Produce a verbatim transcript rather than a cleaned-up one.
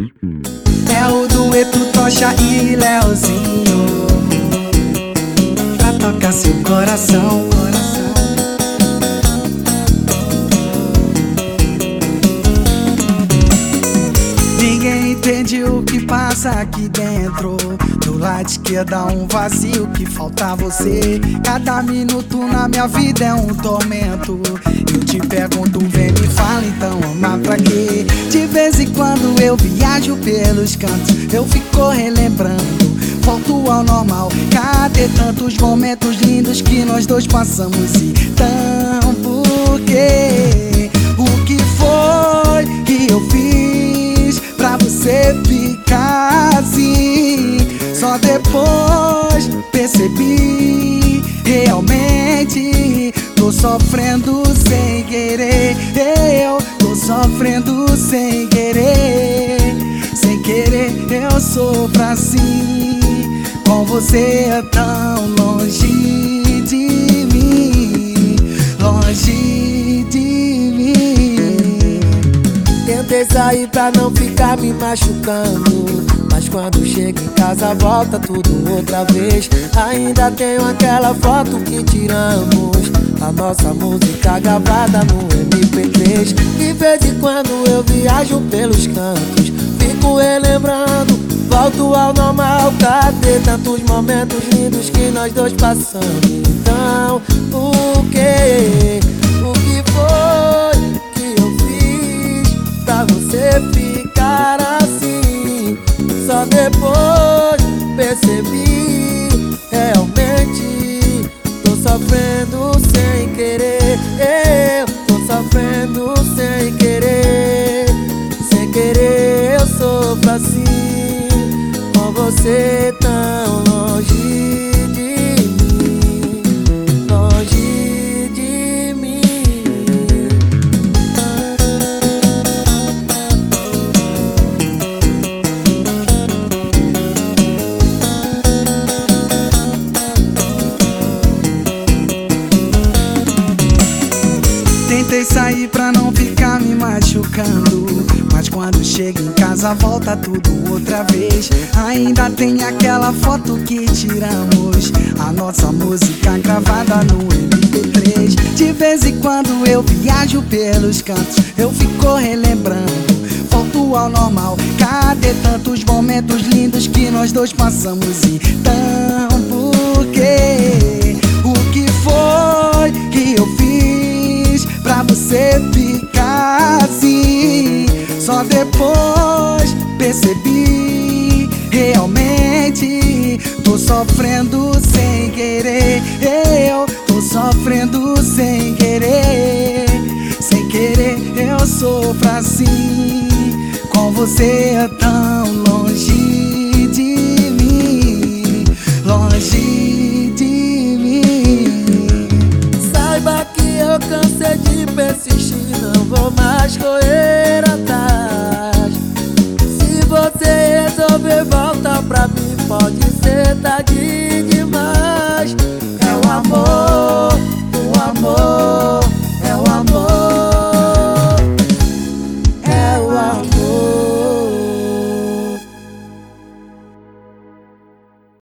É o dueto Tocha e Leozinho pra tocar seu coração, coração. Ninguém entende o que passa aqui dentro. Do lado esquerdo há um vazio que falta você. Cada minuto na minha vida é um tormento. Eu te pergunto, vem me fala, então amar pra quê? De vez em quando eu viajo pelos cantos, eu fico relembrando, volto ao normal. Cadê tantos momentos lindos que nós dois passamos? Então por quê? O que foi que eu fiz pra você ficar assim? Só depois percebi, realmente tô sofrendo sem querer. Eu tô sofrendo sem querer. Sem querer eu sofro assim, com você tão longe de mim, longe de mim. Tentei sair pra não ficar me machucando, mas quando chego em casa volta tudo outra vez. Ainda tenho aquela foto que tiramos, a nossa música gravada no M P três. De vez em quando eu viajo pelos cantos, fico relembrando, volto ao normal. Cadê tantos momentos lindos que nós dois passamos? Então, o que? O que foi que eu fiz pra você ficar assim? Só depois percebi, realmente tô sofrendo sem querer. Eu tô sofrendo sem querer. Sem querer eu sofro assim, com você tão longe de mim, longe de mim. Tentei sair pra não ficar me machucando, mas quando chego em casa volta tudo outra vez. Ainda tem aquela foto que tiramos, a nossa música gravada no M P três. De vez em quando eu viajo pelos cantos, eu fico relembrando, volto ao normal. Cadê tantos momentos lindos que nós dois passamos? Então por quê? O que foi que eu fiz pra você ficar assim? Só depois percebi, realmente tô sofrendo sem querer. Eu tô sofrendo sem querer. Sem querer eu sofro assim, com você tão longe de mim, longe de mim. Saiba que eu cansei de persistir, não vou mais correr atrás